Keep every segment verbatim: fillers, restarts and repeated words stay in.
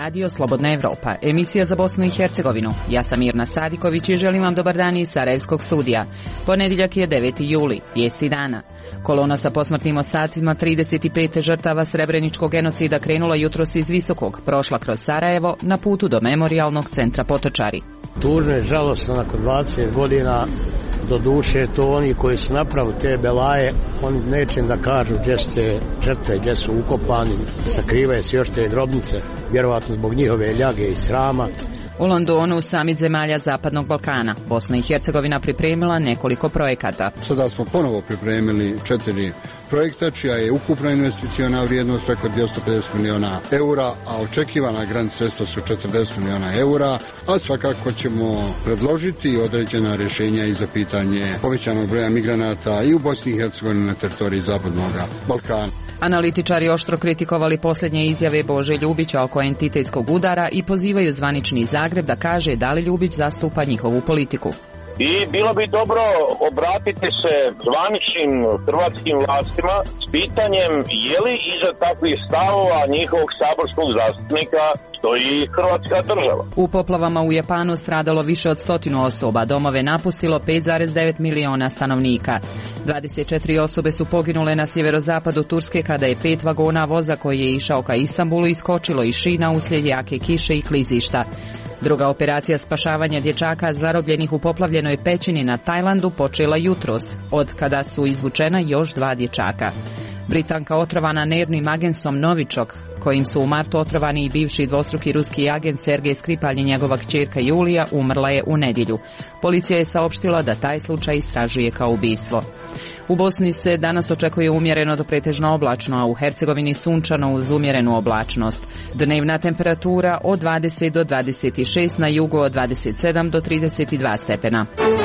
Radio Slobodna Evropa, emisija za Bosnu i Hercegovinu. Ja sam Mirna Sadiković i želim vam dobar dan iz Sarajevskog studija. Ponedjeljak je deveti juli, vijesti dana. Kolona sa posmrtnim ostacima trideset pet žrtava srebreničkog genocida krenula jutros iz Visokog, prošla kroz Sarajevo na putu do memorijalnog centra Potočari. Tužno je, žalosno, nakon dvadeset godina, do duše to oni koji su napravili te belaje, oni neće da kažu gdje su te žrtve, gdje su ukopani, sakrivaju se još te grobnice, vjerovatno zbog njihove ljage i srama. U Londonu samit zemalja Zapadnog Balkana. Bosna i Hercegovina pripremila nekoliko projekata. Sada smo ponovo pripremili četiri projekta čija je ukupna investiciona vrijednost preko dvjesto pedeset milijuna eura, a očekivana grant sredstva su četrdeset milijuna eura, a svakako ćemo predložiti određena rješenja i za pitanje povećanog broja migranata i u Bosni i Hercegovini na teritoriji Zapadnog Balkana. Analitičari oštro kritikovali posljednje izjave Bože Ljubića oko entitetskog udara i pozivaju zvanični Zagreb da kaže da li Ljubić zastupa njihovu politiku. I bilo bi dobro obratiti se zvaničnim hrvatskim vlastima s pitanjem je li iza takvih stavova njihovog saborskog zastupnika stoji hrvatska država. U poplavama u Japanu stradalo više od stotinu osoba, domove napustilo pet zarez devet miliona stanovnika. dvadeset četiri osobe su poginule na sjeverozapadu Turske kada je pet vagona voza koji je išao ka Istanbulu iskočilo iz šina uslijed jake kiše i klizišta. Druga operacija spašavanja dječaka zarobljenih u poplavljenoj pećini na Tajlandu počela jutros, od kada su izvučena još dva dječaka. Britanka otrovana nervnim agensom Novičok, kojim su u martu otrovani i bivši dvostruki ruski agent Sergej Skripal i njegova kćerka Julija, umrla je u nedjelju. Policija je saopštila da taj slučaj istražuje kao ubistvo. U Bosni se danas očekuje umjereno do pretežno oblačno, a u Hercegovini sunčano uz umjerenu oblačnost. Dnevna temperatura od dvadeset do dvadeset šest, na jugu od dvadeset sedam do trideset dva stepena.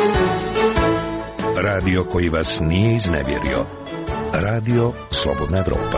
Radio koji vas nije iznevjerio. Radio Slobodna Evropa.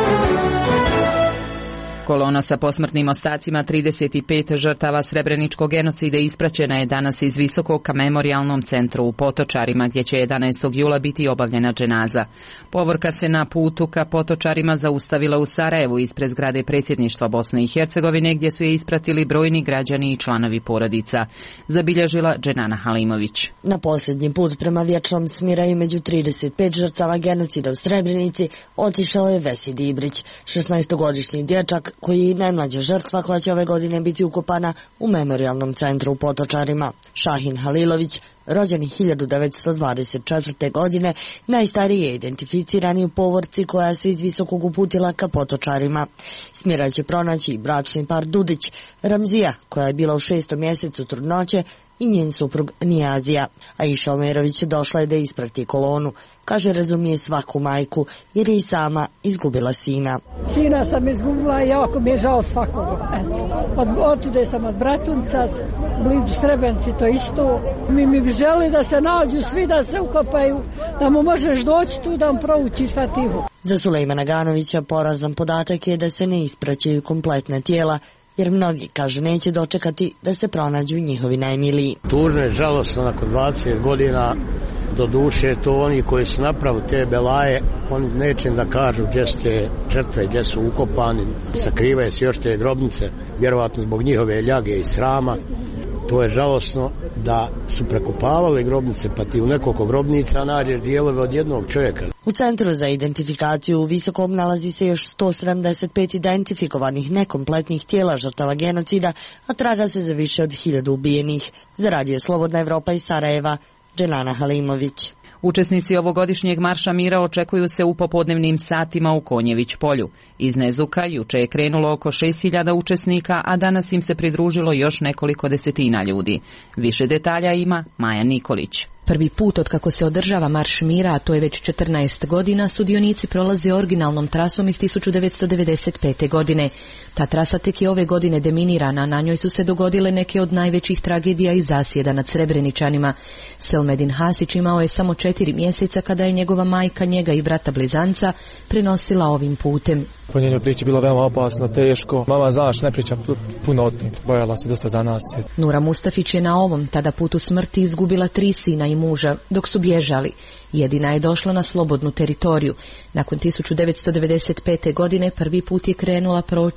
Kolona sa posmrtnim ostacima trideset pet žrtava srebreničkog genocida ispraćena je danas iz Visokog ka memorijalnom centru u Potočarima, gdje će jedanaestog jula biti obavljena dženaza. Povorka se na putu ka Potočarima zaustavila u Sarajevu ispred zgrade predsjedništva Bosne i Hercegovine, gdje su je ispratili brojni građani i članovi porodica. Zabilježila Dženana Halimović. Na posljednji put prema vječnom smiraju među trideset pet žrtava genocida u Srebrenici otišao je Vesid Ibrić, šesnaestogodišnji dječak koji je najmlađa žrtva koja će ove godine biti ukopana u memorijalnom centru u Potočarima. Šahin Halilović, rođen hiljadu devetsto dvadeset četvrte. godine, najstariji je identificirani u povorci koja se iz Visokog uputila ka Potočarima. Smjera će pronaći i bračni par Dudić, Ramzija, koja je bila u šestom mjesecu trudnoće, i njen suprug Nijazija. Aisha Omerović došla je da isprati kolonu. Kaže, razumije svaku majku jer je i sama izgubila sina. Sina sam izgubila i jako mi je žao svakoga. Od, otude sam od Bratunca, blizu Srebrenici to isto. Mi, mi bi želi da se nađu svi, da se ukopaju, da mu možeš doći tu da mu proučiš Fatihu. Za Sulejmana Ganovića porazan podatak je da se ne ispraćaju kompletna tijela, jer mnogi, kaže, neće dočekati da se pronađu njihovi najmiliji. Tužno je, žalosno, nakon dvadeset godina, do duše to oni koji su napravili te belaje, oni neće da kažu gdje su te žrtve, gdje su ukopani, sakrivaju se još te grobnice, vjerovatno zbog njihove ljage i srama. To je žalosno da su prekopavali grobnice, pa ti u nekoliko grobnica nađeš dijelove od jednog čovjeka. U Centru za identifikaciju u Visokom nalazi se još sto sedamdeset pet identifikovanih nekompletnih tijela žrtava genocida, a traga se za više od hiljadu ubijenih. Za Radio Slobodna Evropa iz Sarajeva, Dženana Halimović. Učesnici ovogodišnjeg marša mira očekuju se u popodnevnim satima u Konjević polju. Iz Nezuka juče je krenulo oko šest hiljada učesnika, a danas im se pridružilo još nekoliko desetina ljudi. Više detalja ima Maja Nikolić. Prvi put od kako se održava Marš mira, a to je već četrnaest godina, sudionici prolaze originalnom trasom iz tisuću devetsto devedeset pete. godine. Ta trasa tek je ove godine deminirana, na njoj su se dogodile neke od najvećih tragedija i zasjeda nad Srebreničanima. Selmedin Hasić imao je samo četiri mjeseca kada je njegova majka, njega i brata blizanca prenosila ovim putem. Po njenoj priči bilo veoma opasno, teško. Mama, znaš, ne priča puno o tim, bojala se dosta za nas. Nura Mustafić je na ovom tada putu smrti izgubila tri sina i muža dok su bježali. Jedina je došla na slobodnu teritoriju. Nakon tisuću devetsto devedeset pete. godine prvi put je krenula proći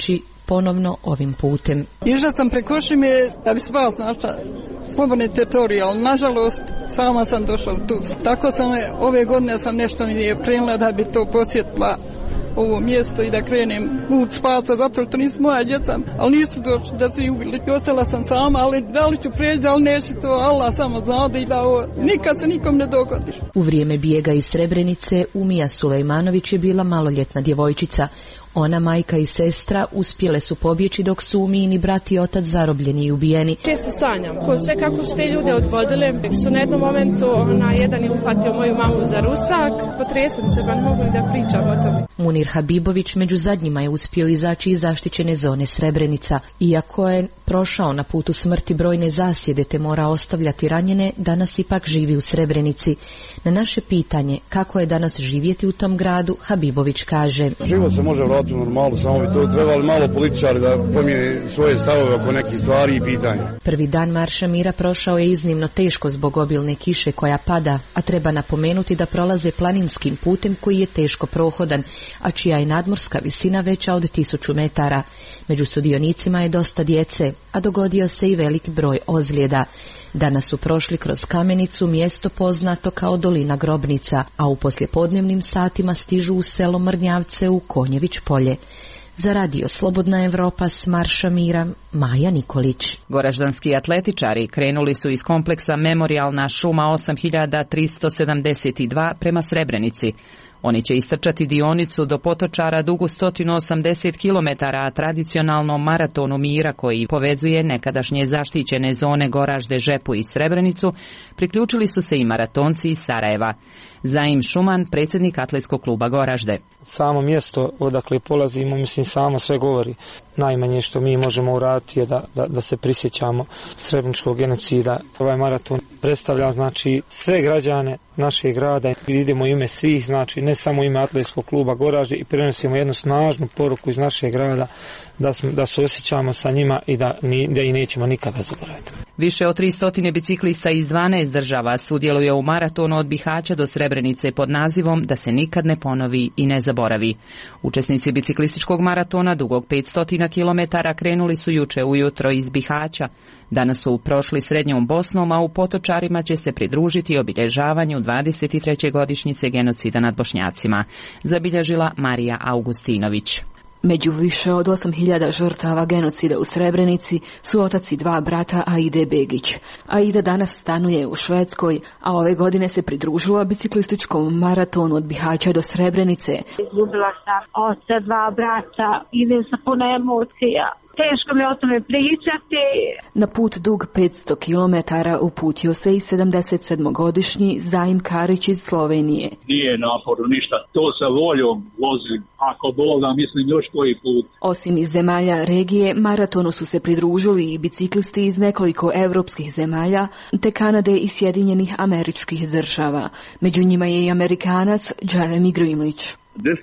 ponovno ovim putem. Išla sam preko Šime da bi spas našla slobodne teritorije, ali nažalost sama sam došla tu. Tako sam ove godine sam nešto mi je prenila da bi to posjetila ovo mjesto i da krenem put spasa, zato što nisu moja djeca, ali nisu došli da su ih ubili. Ostala sam sama, ali da li ću preći, ali neće to, Allah samo zna da i da ovo nikad se nikom ne dogodi. U vrijeme bijega iz Srebrenice Umija Sulejmanović je bila maloljetna djevojčica. Ona, majka i sestra uspjele su pobjeći dok su Umijini brat i otac zarobljeni i ubijeni. Često sanjam, ko sve kako su te ljude odvodile, su na jednom momentu ona jedan je uhvatio moju mamu za rusak, potresem se, pa ne mogu ni da pričam o tome. Munir Habibović među zadnjima je uspio izaći iz zaštićene zone Srebrenica. Iako je prošao na putu smrti brojne zasjede te mora ostavljati ranjene, danas ipak živi u Srebrenici. Na naše pitanje kako je danas živjeti u tom gradu, Habibović kaže: Život se može vratiti u normalu, samo bi to trebali malo političari da promijene svoje stavove oko nekih stvari i pitanja. Prvi dan Marša mira prošao je iznimno teško zbog obilne kiše koja pada, a treba napomenuti da prolaze planinskim putem koji je teško prohodan, a čija je nadmorska visina veća od tisuću metara. Među sudionicima je dosta djece, a dogodio se i velik broj ozljeda. Danas su prošli kroz Kamenicu, mjesto poznato kao Dolina Grobnica, a u poslijepodnevnim satima stižu u selo Mrnjavce u Konjević polje. Za radio Slobodna Evropa s Marša mira, Maja Nikolić. Goraždanski atletičari krenuli su iz kompleksa Memorijalna šuma osam hiljada tristo sedamdeset dva prema Srebrenici. Oni će istrčati dionicu do Potočara dugu sto osamdeset kilometara, a tradicionalnom maratonu mira koji povezuje nekadašnje zaštićene zone Goražde, Žepu i Srebrenicu, priključili su se i maratonci iz Sarajeva. Zaim Šuman, predsjednik atletskog kluba Goražde. Samo mjesto odakle polazimo, mislim, samo sve govori. Najmanje što mi možemo uraditi je da, da, da se prisjećamo srebreničkog genocida. Ovaj maraton predstavlja, znači, sve građane našeg grada. Idemo ime svih, znači, ne samo ime atletskog kluba Goražde, i prenosimo jednu snažnu poruku iz našeg grada da, smo, da se osjećamo sa njima i da, ni, da i nećemo nikada zaboraviti. Više od tristo biciklista iz dvanaest država sudjeluje u maratonu od Bihaća do Srebrenice pod nazivom Da se nikad ne ponovi i ne zaboravi. Učesnici biciklističkog maratona dugog petsto kilometara krenuli su juče ujutro iz Bihaća. Danas su prošli srednjom Bosnom, a u Potočarima će se pridružiti obilježavanju dvadeset treće godišnjice genocida nad Bošnjacima, zabilježila Marija Augustinović. Među više od osam hiljada žrtava genocida u Srebrenici su otaci dva brata Aide Begić. Aida danas stanuje u Švedskoj, a ove godine se pridružila biciklističkom maratonu od Bihaća do Srebrenice. Izgubila sam oca, dva brata, idem sa puno emocija. Teško mi o tome pričati. Na put dug petsto kilometara uputio se i sedamdesetsedmogodišnji Zaim Karić iz Slovenije. Nije naporno ništa, to sa voljom vozim, ako Bog da, mislim još koji put. Osim iz zemalja regije, maratonu su se pridružili i biciklisti iz nekoliko evropskih zemalja, te Kanade i Sjedinjenih Američkih Država. Među njima je i Amerikanac Jeremy Greenwich.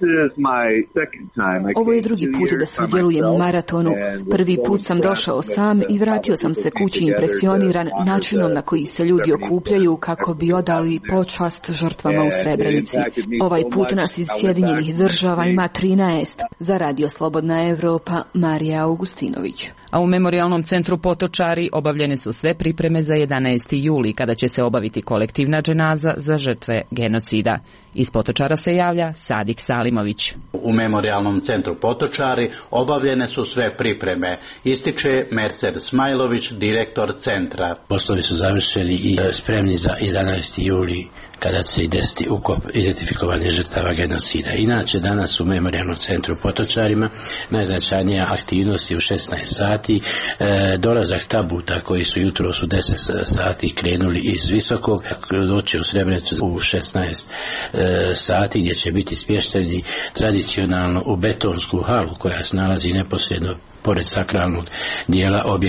Ovo je drugi put da sudjelujem u maratonu. Prvi put sam došao sam i vratio sam se kući impresioniran načinom na koji se ljudi okupljaju kako bi odali počast žrtvama u Srebrenici. Ovaj put nas iz Sjedinjenih Država ima trinaest. Za radio Slobodna Evropa, Marija Augustinović. A u Memorijalnom centru Potočari obavljene su sve pripreme za jedanaesti juli, kada će se obaviti kolektivna dženaza za žrtve genocida. Iz Potočara se javlja Sadik Salimović. U Memorijalnom centru Potočari obavljene su sve pripreme, ističe Mercer Smajlović, direktor centra. Poslovi su završeni i spremni za jedanaesti juli, kada će se i desiti ukop identifikovanje žrtava genocida. Inače, danas u Memorijalnom centru Potočarima najznačajnija aktivnost je u šesnaest sati, e, dolazak tabuta koji su jutros u deset sati krenuli iz Visokog, doći u Srebrenicu u šesnaest e, sati, gdje će biti smješteni tradicionalno u betonsku halu koja se nalazi neposredno pored sakralnog dijela objekta.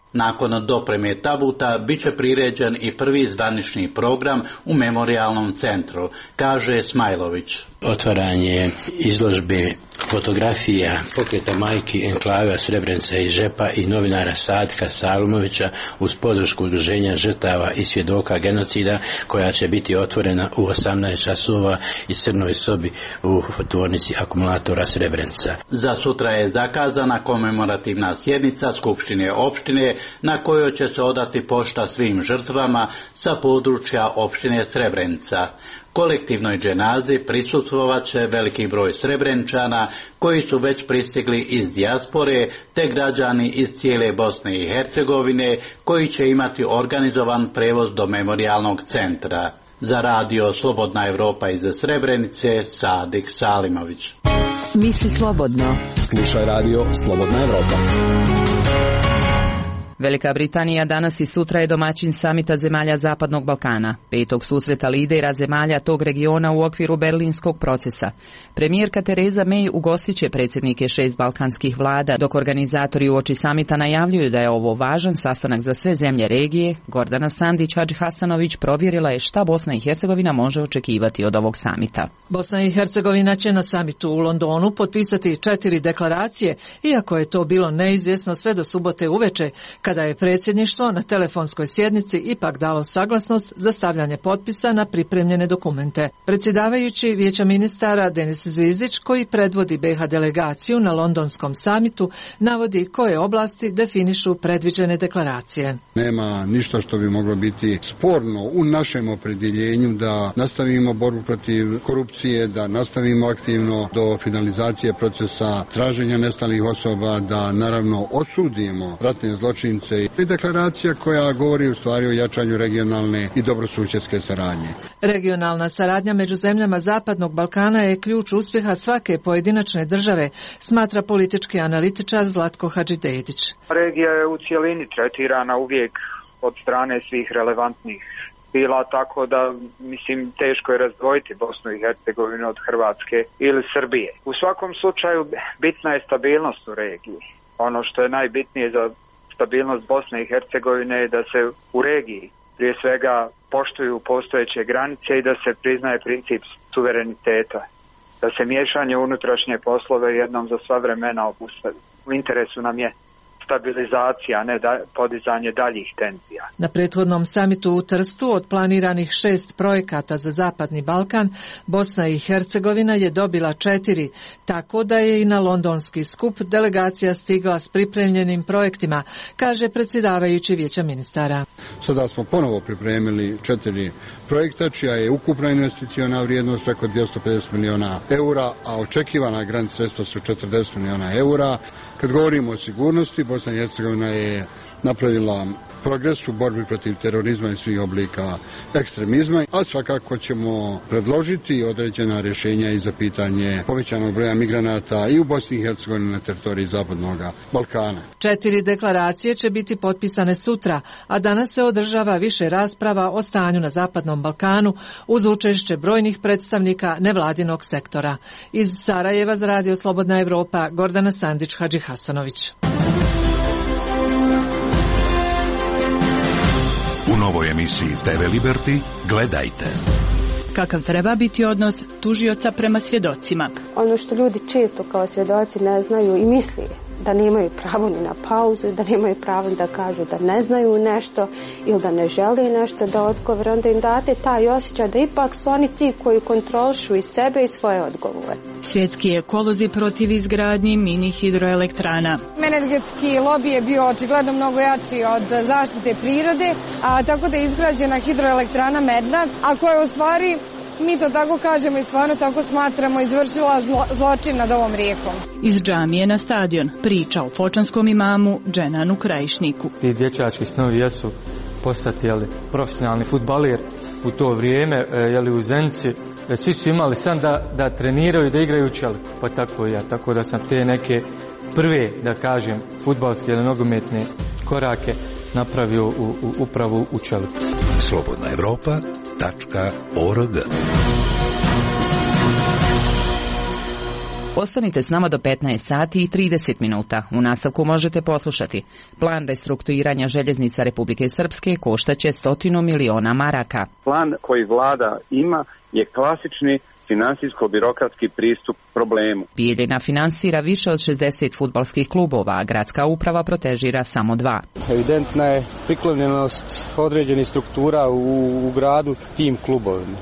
Nakon dopreme tabuta bit će priređen i prvi zvanični program u memorijalnom centru, kaže Smajlović. Otvaranje izložbe fotografija pokreta majki enklave Srebrenica iz Žepa i novinara Sadka Salumovića uz podršku udruženja žrtava i svjedoka genocida, koja će biti otvorena u osamnaest časova iz crnoj sobi u tvornici akumulatora Srebrenica. Za sutra je zakazana komemorativna sjednica Skupštine opštine na kojoj će se odati pošta svim žrtvama sa područja opštine Srebrenica. Kolektivnoj dženazi prisustvovat će veliki broj Srebrenčana koji su već pristigli iz dijaspore, te građani iz cijele Bosne i Hercegovine koji će imati organizovan prevoz do memorijalnog centra. Za radio Slobodna Evropa iz Srebrenice, Sadik Salimović. Misli slobodno. Slušaj radio Slobodna Evropa. Velika Britanija danas i sutra je domaćin samita zemalja Zapadnog Balkana, petog susreta lidera zemalja tog regiona u okviru berlinskog procesa. Premijerka Tereza May ugostit će predsjednike šest balkanskih vlada, dok organizatori uoči samita najavljuju da je ovo važan sastanak za sve zemlje regije. Gordana Sandić Hadžihasanović provjerila je šta Bosna i Hercegovina može očekivati od ovog samita. Bosna i Hercegovina će na samitu u Londonu potpisati četiri deklaracije, iako je to bilo neizvjesno sve do subote uveče, kada je predsjedništvo na telefonskoj sjednici ipak dalo saglasnost za stavljanje potpisa na pripremljene dokumente. Predsjedavajući Vijeća ministara Denis Zvizdić, koji predvodi B iH delegaciju na londonskom samitu, navodi koje oblasti definišu predviđene deklaracije. Nema ništa što bi moglo biti sporno u našem opredjeljenju da nastavimo borbu protiv korupcije, da nastavimo aktivno do finalizacije procesa traženja nestalih osoba, da naravno osudimo ratne zločince. I deklaracija koja govori u stvari o jačanju regionalne i dobrosusjedske saradnje. Regionalna saradnja među zemljama Zapadnog Balkana je ključ uspjeha svake pojedinačne države, smatra politički analitičar Zlatko Hadžidedić. Regija je u cijelini tretirana uvijek od strane svih relevantnih bila, tako da mislim teško je razdvojiti Bosnu i Hercegovinu od Hrvatske ili Srbije. U svakom slučaju bitna je stabilnost u regiji. Ono što je najbitnije za stabilnost Bosne i Hercegovine je da se u regiji prije svega poštuju postojeće granice i da se priznaje princip suvereniteta, da se miješanje u unutrašnje poslove jednom za sva vremena obustavi. U interesu nam je stabilizacija, a ne da, podizanje daljih tenzija. Na prethodnom samitu u Trstu od planiranih šest projekata za Zapadni Balkan, Bosna i Hercegovina je dobila četiri, tako da je i na londonski skup delegacija stigla s pripremljenim projektima, kaže predsjedavajući Vijeća ministara. Sada smo ponovo pripremili četiri projekta, čija je ukupna investiciona vrijednost preko dvjesto pedeset milijuna eura, a očekivana grant sredstva su četrdeset milijuna eura. Kad govorimo o sigurnosti, Bosna i Hercegovina je napravila progres u borbi protiv terorizma i svih oblika ekstremizma, a svakako ćemo predložiti određena rješenja i za pitanje povećanog broja migranata i u Bosni i Hercegovini na teritoriji Zapadnog Balkana. Četiri deklaracije će biti potpisane sutra, a danas se održava više rasprava o stanju na Zapadnom Balkanu uz učešće brojnih predstavnika nevladinog sektora. Iz Sarajeva za radio Slobodna Evropa, Gordana Sandić Hadžihasanović. U novoj emisiji te ve Liberty gledajte. Kakav treba biti odnos tužioca prema svjedocima? Ono što ljudi često kao svjedoci ne znaju i misli da nemaju pravo ni na pauzu, da nemaju pravo da kažu da ne znaju nešto ili da ne žele nešto da odgovore, onda im date taj osjećaj da ipak su oni ti koji kontrolišu i sebe i svoje odgovore. Svjetski ekolozi protiv izgradnji mini hidroelektrana. Energetski lobby je bio očigledno mnogo jači od zaštite prirode, a tako da je izgrađena hidroelektrana Medna, a koja je u stvari, mi to tako kažemo i stvarno tako smatramo, izvršila zlo, zločin nad ovom rijekom. Iz džamije na stadion priča o fočanskom imamu Dženanu Krajišniku. Ti dječački snovi jesu postati jeli, profesionalni fudbalir u to vrijeme, jeli, u Zenici. Svi su imali san da, da treniraju i da igraju u čeliku, pa tako i ja. Tako da sam te neke prve, da kažem, fudbalske ili nogometne korake napravio u, u, upravo u čeliku. slobodna evropa tačka org Ostanite s nama do petnaest sati i trideset minuta. U nastavku možete poslušati. Plan restrukturiranja željeznica Republike Srpske koštaće stotinu miliona maraka. Plan koji vlada ima je klasični finansijsko-birokratski pristup problemu. Bijeljina finansira više od šezdeset fudbalskih klubova, a gradska uprava protežira samo dva. Evidentna je priklonjenost određenih struktura u, u gradu tim klubovima.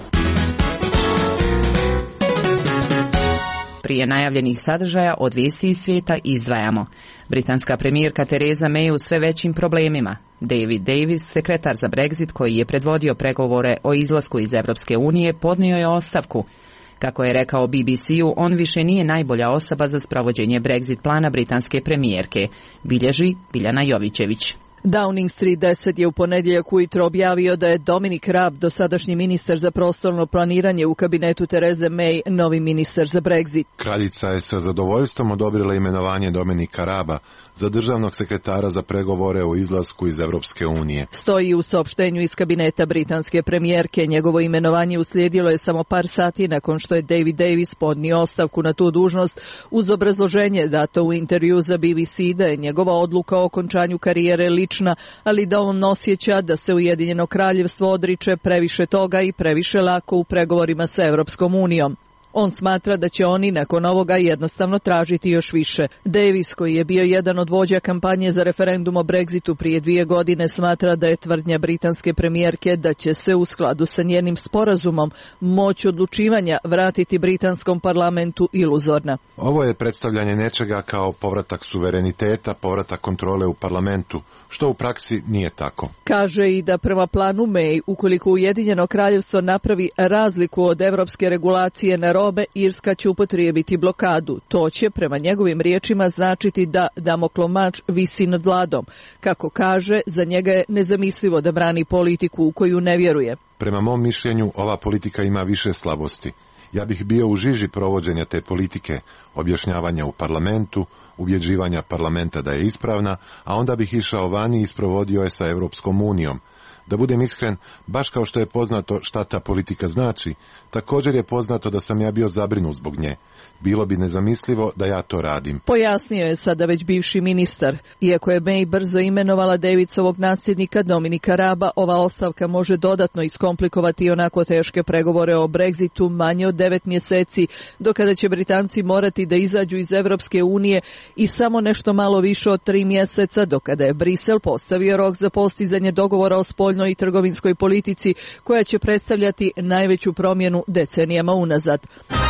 Prije najavljenih sadržaja od vijesti iz svijeta izdvajamo. Britanska premijerka Theresa May u sve većim problemima. David Davis, sekretar za Brexit koji je predvodio pregovore o izlasku iz Europske unije, podnio je ostavku. Kako je rekao B B C-u, on više nije najbolja osoba za sprovođenje Brexit plana britanske premijerke, bilježi Biljana Jovićević. Downing Street deset je u ponedjeljak ujutro objavio da je Dominic Raab, dosadašnji ministar za prostorno planiranje u kabinetu Therese May, novi ministar za Brexit. Kraljica je sa zadovoljstvom odobrila imenovanje Dominika Raaba za državnog sekretara za pregovore o izlasku iz Europske unije. Stoji u saopštenju iz kabineta britanske premijerke. Njegovo imenovanje uslijedilo je samo par sati nakon što je David Davis podnio ostavku na tu dužnost uz obrazloženje dato u intervju za B B C da je njegova odluka o okončanju karijere lična, ali da on osjeća da se Ujedinjeno kraljevstvo odriče previše toga i previše lako u pregovorima sa Europskom unijom. On smatra da će oni nakon ovoga jednostavno tražiti još više. Davis, koji je bio jedan od vođa kampanje za referendum o Brexitu prije dvije godine, smatra da je tvrdnja britanske premijerke da će se u skladu sa njenim sporazumom moć odlučivanja vratiti britanskom parlamentu iluzorna. Ovo je predstavljanje nečega kao povratak suvereniteta, povratak kontrole u parlamentu, što u praksi nije tako. Kaže i da prema planu May, ukoliko Ujedinjeno kraljevstvo napravi razliku od evropske regulacije na robe, Irska će upotrijebiti blokadu. To će, prema njegovim riječima, značiti da Damoklov mač visi nad vladom. Kako kaže, za njega je nezamislivo da brani politiku u koju ne vjeruje. Prema mom mišljenju, ova politika ima više slabosti. Ja bih bio u žiži provođenja te politike, objašnjavanja u parlamentu, ubjeđivanja parlamenta da je ispravna, a onda bih išao vani i isprovodio je sa Europskom unijom. Da budem iskren, baš kao što je poznato šta ta politika znači, također je poznato da sam ja bio zabrinut zbog nje. Bilo bi nezamislivo da ja to radim. Pojasnio je sada već bivši ministar. Iako je May brzo imenovala Davisovog nasljednika Dominika Raaba, ova ostavka može dodatno iskomplikovati onako teške pregovore o Brexitu manje od devet mjeseci, do kada će Britanci morati da izađu iz Europske unije i samo nešto malo više od tri mjeseca, do kada je Brisel postavio rok za postizanje dogovora o spoljnoj i trgovinskoj politici, koja će predstavljati najveću promjenu decenijama unazad.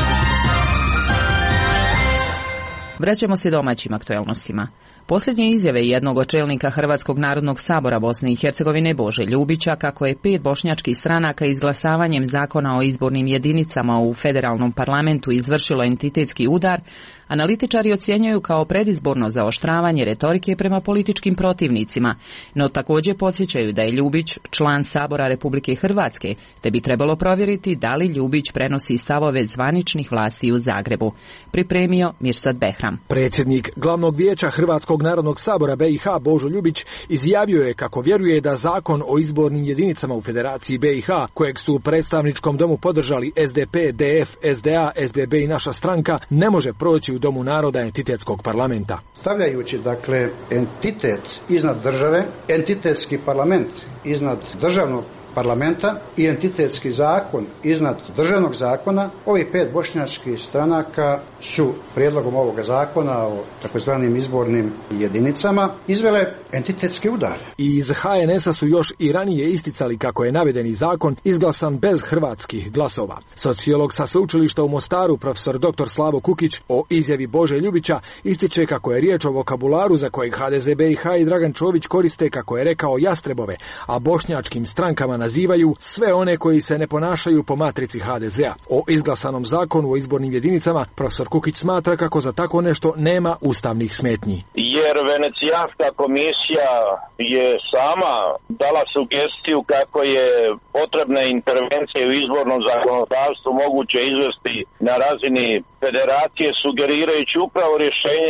Vraćamo se domaćim aktuelnostima. Posljednje izjave jednog od čelnika Hrvatskog narodnog sabora Bosne i Hercegovine Bože Ljubića kako je pet bošnjačkih stranaka izglasavanjem zakona o izbornim jedinicama u federalnom parlamentu izvršilo entitetski udar, analitičari ocjenjuju kao predizborno zaoštravanje retorike prema političkim protivnicima, no također podsjećaju da je Ljubić član Sabora Republike Hrvatske, te bi trebalo provjeriti da li Ljubić prenosi stavove zvaničnih vlasti u Zagrebu. Pripremio Mirsad Behram. Predsjednik Glavnog vijeća Hrvatskog narodnog sabora B i H Božo Ljubić izjavio je kako vjeruje da zakon o izbornim jedinicama u Federaciji B i H, kojeg su u predstavničkom domu podržali S D P, D F, S D A, S B B i naša stranka, ne može proći u Domu naroda entitetskog parlamenta. Stavljajući dakle entitet iznad države, entitetski parlament iznad državnog parlamenta i entitetski zakon iznad državnog zakona, ovih pet bošnjačkih stranaka su prijedlogom ovoga zakona o takozvanim izbornim jedinicama izvele entitetski udar. I iz H N S-a su još i ranije isticali kako je navedeni zakon izglasan bez hrvatskih glasova. Sociolog sa sveučilišta u Mostaru, profesor doktor Slavo Kukić, o izjavi Bože Ljubića ističe kako je riječ o vokabularu za kojeg H D Z B i H i Dragan Čović koriste, kako je rekao, jastrebove, a bošnjačkim strankama nazivaju sve one koji se ne ponašaju po matrici H D Z-a. O izglasanom zakonu o izbornim jedinicama profesor Kukić smatra kako za tako nešto nema ustavnih smetnji. Jer Venecijanska komisija je sama dala sugestiju kako je potrebne intervencije u izbornom zakonodavstvu moguće izvesti na razini federacije, sugerirajući upravo rješenje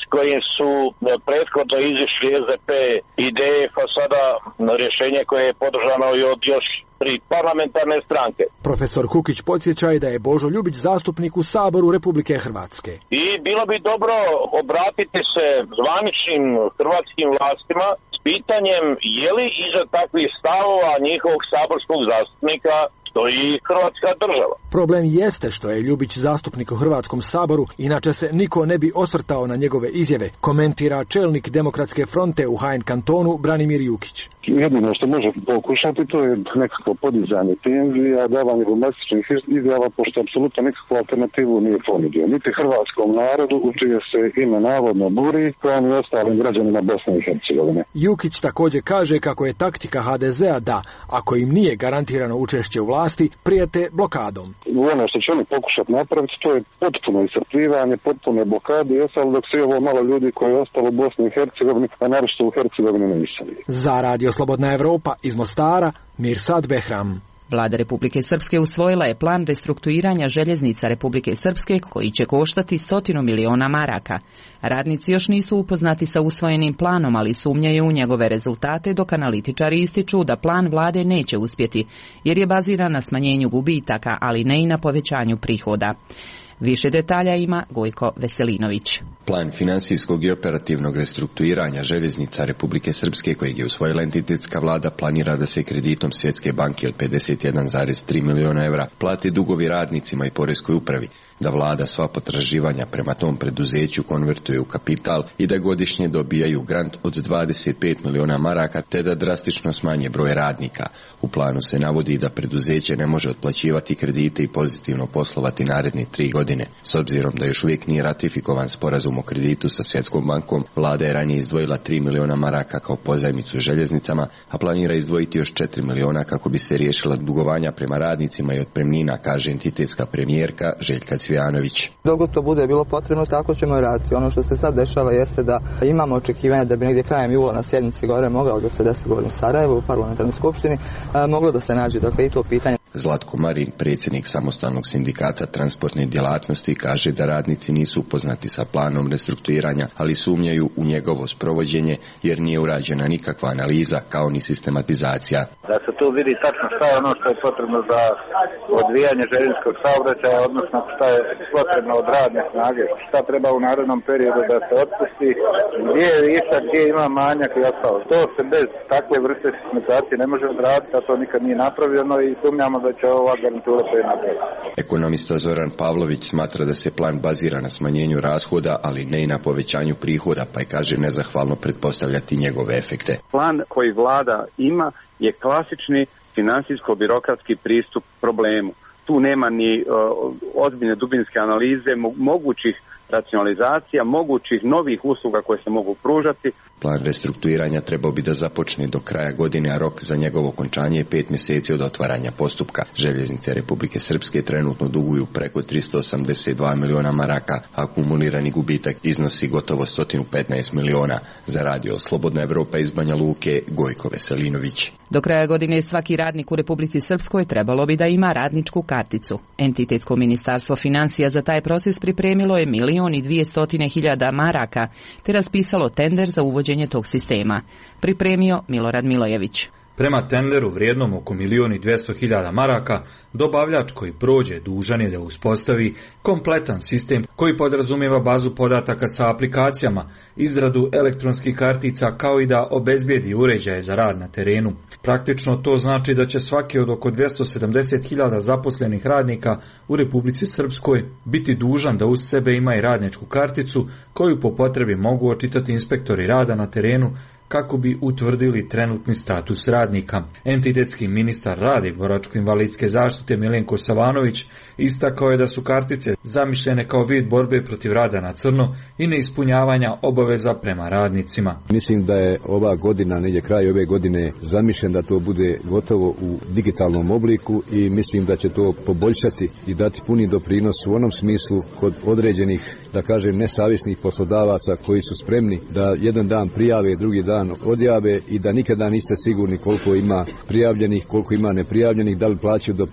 s kojim su prethodno izišli S D P i D F, a sada rješenje koje je podržano i od još tri parlamentarne stranke. Profesor Kukić podsjeća i da je Božo Ljubić zastupnik u Saboru Republike Hrvatske. I bilo bi dobro obratiti se zvaničnim hrvatskim vlastima s pitanjem je li iza takvih stavova njihovog saborskog zastupnika stoji Hrvatska država. Problem jeste što je Ljubić zastupnik u Hrvatskom saboru, inače se niko ne bi osvrtao na njegove izjave, komentira čelnik Demokratske fronte u H N kantonu Branimir Jukić. Jedino što može pokušati to je nekako podizanje tenzija, davanje bombastičnih izjava, pošto apsolutno nikakvu alternativu nije ponudio. Niti hrvatskom narodu u čije se ime navodno buri, kao ni ostalim građanima Bosne i Hercegovine. Jukić također kaže kako je taktika H D Z-a da, ako im nije garantirano učešće u vlasti, prijete blokadom. Ono što će oni pokušati napraviti, to je potpuno iscrpljivanje, potpuno blokade i ostalo dok se ovo malo ljudi koji je ostalo u Bosni i Hercegovini, a naročito u Hercegovini ne misli. Za Radio Slobodna Evropa iz Mostara, Mirsad Behram. Vlada Republike Srpske usvojila je plan restrukturiranja željeznica Republike Srpske koji će koštati stotinu miliona maraka. Radnici još nisu upoznati sa usvojenim planom, ali sumnjaju u njegove rezultate, dok analitičari ističu da plan vlade neće uspjeti, jer je baziran na smanjenju gubitaka, ali ne i na povećanju prihoda. Više detalja ima Gojko Veselinović. Plan finansijskog i operativnog restrukturiranja željeznica Republike Srpske kojeg je usvojila entitetska vlada planira da se kreditom Svjetske banke od pedeset jedan zarez tri miliona evra plati dugovi radnicima i poreskoj upravi, da vlada sva potraživanja prema tom preduzeću konvertuje u kapital i da godišnje dobijaju grant od dvadeset pet miliona maraka te da drastično smanje broj radnika. U planu se navodi da preduzeće ne može otplaćivati kredite i pozitivno poslovati naredne tri godine. S obzirom da još uvijek nije ratifikovan sporazum o kreditu sa Svjetskom bankom, vlada je ranije izdvojila tri miliona maraka kao pozajmicu željeznicama, a planira izdvojiti još četiri miliona kako bi se riješila dugovanja prema radnicima i otpremnina, kaže entitetska premijerka Željka Cvijanović. Dok to bude bilo potrebno, tako ćemo raditi. Ono što se sad dešava jeste da imamo očekivanje da bi negdje krajem jula na sjednici gore mogao da se desi gore u Sarajevu, u parlamentarnoj skupštini, moglo da se nađe dakle i to pitanje. Zlatko Marin, predsjednik samostalnog sindikata transportne djelatnosti, kaže da radnici nisu upoznati sa planom restrukturiranja, ali sumnjaju u njegovo sprovođenje jer nije urađena nikakva analiza kao ni sistematizacija. Da se tu vidi tačno šta je ono što je potrebno za odvijanje željezničkog saobraćaja, odnosno šta je potrebno od radne snage, šta treba u narednom periodu da se otpusti, gdje je višak, gdje ima manjak i ostalo. To se bez takve vrste sistematizacije ne može odraditi, a to nikad nije napravljeno i sumnjamo da će ova garnitura to i napraviti. Ekonomista Zoran Pavlović smatra da se plan bazira na smanjenju rashoda, ali ne i na povećanju prihoda, pa je kaže nezahvalno pretpostavljati njegove efekte. Plan koji vlada ima je klasični finansijsko-birokratski pristup problemu. Tu nema ni uh, ozbiljne dubinske analize mo- mogućih racionalizacija, mogućih novih usluga koje se mogu pružati. Plan restrukturiranja trebao bi da započne do kraja godine, a rok za njegovo okončanje je pet mjeseci od otvaranja postupka. Željeznice Republike Srpske trenutno duguju preko tristo osamdeset dva miliona maraka, a akumulirani gubitak iznosi gotovo sto petnaest miliona. Za Radio Slobodna Evropa iz Banja Luke, Gojko Veselinović. Do kraja godine svaki radnik u Republici Srpskoj trebalo bi da ima radničku karticu. Entitetsko ministarstvo financija za taj proces pripremilo je milion i dvije hiljada maraka, te raspisalo tender za uvođenje tog sistema. Pripremio Milorad Milojević. Prema tenderu vrijednom oko milion i dvjesto hiljada maraka, dobavljač koji prođe dužan je da uspostavi kompletan sistem koji podrazumijeva bazu podataka sa aplikacijama, izradu elektronskih kartica kao i da obezbijedi uređaje za rad na terenu. Praktično to znači da će svaki od oko dvjesto sedamdeset hiljada zaposlenih radnika u Republici Srpskoj biti dužan da uz sebe ima i radničku karticu koju po potrebi mogu očitati inspektori rada na terenu kako bi utvrdili trenutni status radnika. Entitetski ministar rada i boračko-invalidske zaštite Milenko Savanović istakao je da su kartice zamišljene kao vid borbe protiv rada na crno i neispunjavanja obaveza prema radnicima. Mislim da je ova godina, negdje kraj ove godine, zamišljen da to bude gotovo u digitalnom obliku i mislim da će to poboljšati i dati puni doprinos u onom smislu kod određenih, da kažem, nesavjesnih poslodavaca koji su spremni da jedan dan prijave, drugi dan odjave i da nikada niste sigurni koliko ima prijavljenih, koliko ima neprijavljenih, da li plaćaju doprinose.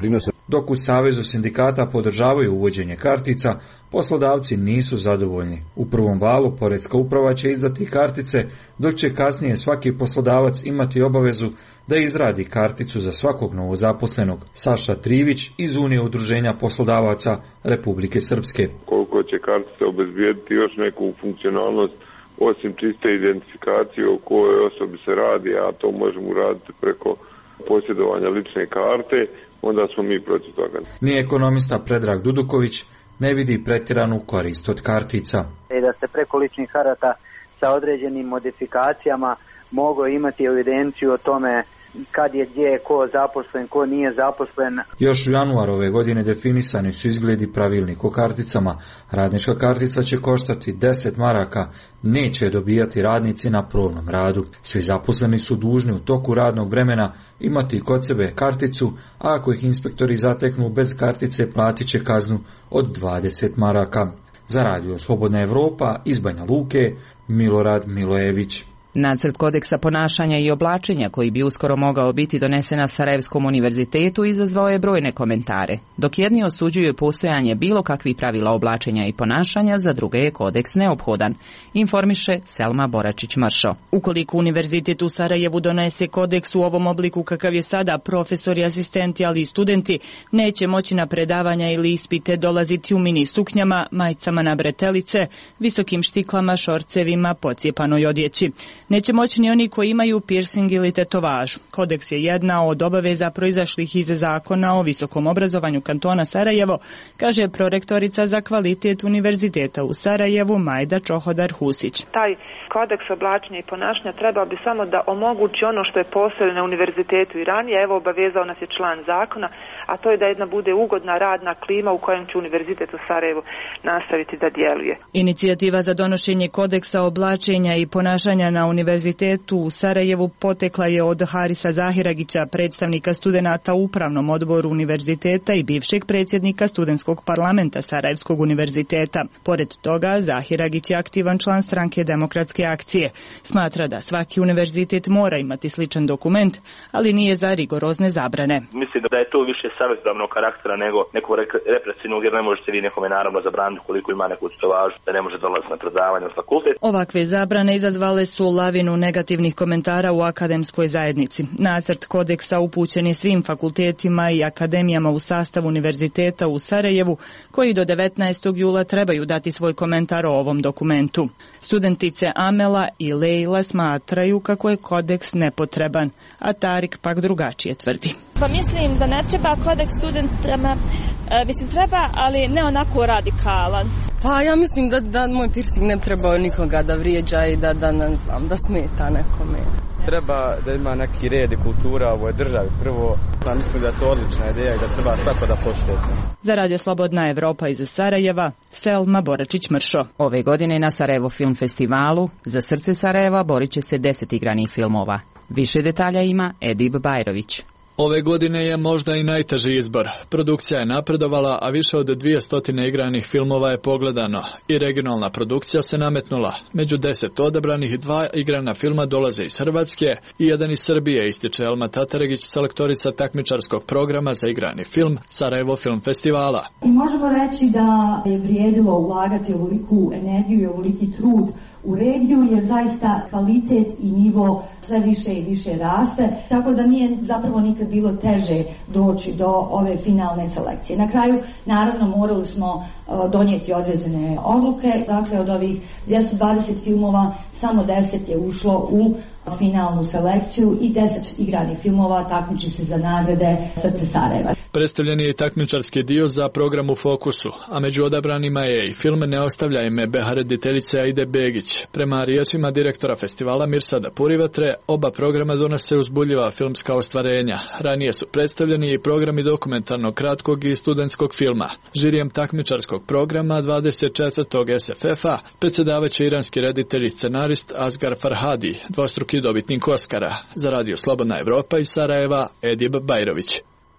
Dok u Savezu sindikata podržavaju uvođenje kartica, poslodavci nisu zadovoljni. U prvom valu Poreska uprava će izdati kartice, dok će kasnije svaki poslodavac imati obavezu da izradi karticu za svakog novozaposlenog. Saša Trivić iz Unije udruženja poslodavaca Republike Srpske. Koliko će kartica obezbijediti još neku funkcionalnost osim čiste identifikacije o kojoj osobi se radi, a to možemo uraditi preko posjedovanja lične karte, onda smo mi protiv toga. Ni ekonomista Predrag Duduković ne vidi pretjeranu korist od kartica. I da se preko ličnih karata sa određenim modifikacijama mogu imati evidenciju o tome kad je gdje, ko zaposlen, ko nije zaposlen. Još u januaru ove godine definisani su izgledi pravilnik o karticama. Radnička kartica će koštati deset maraka, neće je dobijati radnici na probnom radu. Svi zaposleni su dužni u toku radnog vremena imati kod sebe karticu, a ako ih inspektori zateknu bez kartice platit će kaznu od dvadeset maraka. Za radio Slobodna Evropa iz Banja Luke, Milorad Milojević. Nacrt kodeksa ponašanja i oblačenja koji bi uskoro mogao biti donesen na Sarajevskom univerzitetu izazvao je brojne komentare. Dok jedni osuđuju postojanje bilo kakvih pravila oblačenja i ponašanja, za druge je kodeks neophodan, informiše Selma Boračić-Mršo. Ukoliko univerzitet u Sarajevu donese kodeks u ovom obliku kakav je sada, profesori, asistenti, ali i studenti neće moći na predavanja ili ispite dolaziti u mini suknjama, majicama na bretelice, visokim štiklama, šorcevima, pocijepanoj odjeći. Neće moći ni oni koji imaju piercing ili tetovažu. Kodeks je jedna od obaveza proizašlih iz zakona o visokom obrazovanju kantona Sarajevo, kaže prorektorica za kvalitet univerziteta u Sarajevu Majda Čohodar-Husić. Taj kodeks oblačenja i ponašanja trebao bi samo da omogući ono što je postojalo na univerzitetu i ranije. Evo, obavezao nas je član zakona, a to je da jedna bude ugodna radna klima u kojem će univerzitet u Sarajevu nastaviti da djeluje. Inicijativa za donošenje kodeksa oblačenja i ponašanja na univerzitetu u Sarajevu potekla je od Harisa Zahiragića, predstavnika studenata u upravnom odboru univerziteta i bivšeg predsjednika studentskog parlamenta Sarajevskog univerziteta. Pored toga, Zahiragić je aktivan član stranke Demokratske akcije. Smatra da svaki univerzitet mora imati sličan dokument, ali nije za rigorozne zabrane. Mislim da je to više savjetodavnog karaktera nego nekog represivnog, jer ne možete vi nekome naravno zabraniti koliko ima neku tetovažu da ne može dolaziti na predavanje u fakultet. Ovakve zabrane izazvale su lavinu negativnih komentara u akademskoj zajednici. Nacrt kodeksa upućen je svim fakultetima i akademijama u sastavu univerziteta u Sarajevu, koji do devetnaestog jula trebaju dati svoj komentar o ovom dokumentu. Studentice Amela i Lejla smatraju kako je kodeks nepotreban, a Tarik pak drugačije tvrdi. Pa mislim da ne treba kodeks studentama, e, mislim treba, ali ne onako radikalan. Pa ja mislim da, da moj piercing ne treba nikoga da vrijeđa i da, da, ne znam, da smeta nekome. Treba da ima neki red i kultura u ovoj državi. Prvo, ja mislim da je to odlična ideja i da treba svako da poštuje. Za Radio Slobodna Evropa iz Sarajeva, Selma Boračić-Mršo. Ove godine na Sarajevo Film Festivalu za srce Sarajeva borit će se deset igranih filmova. Više detalja ima Edib Bajrović. Ove godine je možda i najteži izbor. Produkcija je napredovala, a više od dvije igranih filmova je pogledano i regionalna produkcija se nametnula. Među deset odabranih dva igrana filma dolaze iz Hrvatske i jedan iz Srbije, ističe Elma Tataregić, selektorica takmičarskog programa za igrani film Sarajevo Film Festivala. I možemo reći da je vrijedilo ulagati ovoliku energiju i ovoliki trud u regiju, jer zaista kvalitet i nivo sve više i više raste, tako da nije zapravo nikad bilo teže doći do ove finalne selekcije. Na kraju, naravno, morali smo donijeti određene odluke, dakle od ovih dvjesto dvadeset filmova samo deset je ušlo u finalnu selekciju i deset igranih filmova takmiči se za nagrade Srce Sarajeva. Predstavljen je i takmičarski dio za program u fokusu, a među odabranima je i film Ne ostavljaj me Beha rediteljice Aide Begić. Prema riječima direktora festivala Mirsada Purivatre, oba programa donose uzbudljiva filmska ostvarenja. Ranije su predstavljeni i programi dokumentarnog kratkog i studentskog filma. Žirijem takmičarskog programa dvadeset četvrtog S F F-a predsjedavaće iranski reditelj i scenarist Asgar Farhadi, dvostruki dobitnik Oskara. Za Radio Slobodna Evropa iz Sarajeva, Edib Bajrović.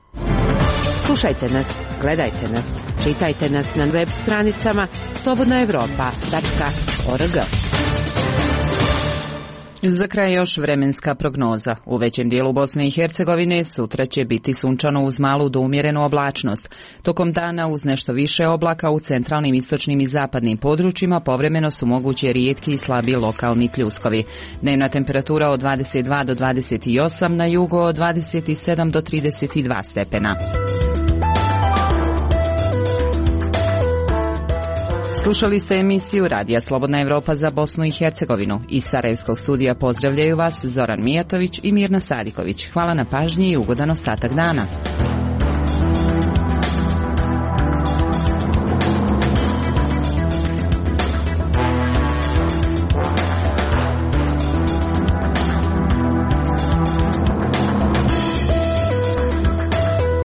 Slušajte nas, gledajte nas, čitajte nas na web stranicama slobodna evropa tačka org. Za kraj još vremenska prognoza. U većem dijelu Bosne i Hercegovine sutra će biti sunčano uz malu do umjerenu oblačnost. Tokom dana uz nešto više oblaka u centralnim, istočnim i zapadnim područjima povremeno su mogući rijetki i slabi lokalni pljuskovi. Dnevna temperatura od dvadeset dva do dvadeset osam, na jugu od dvadeset sedam do trideset dva stepena. Slušali ste emisiju Radija Slobodna Evropa za Bosnu i Hercegovinu. Iz Sarajevskog studija pozdravljaju vas Zoran Mijatović i Mirna Sadiković. Hvala na pažnji i ugodan ostatak dana.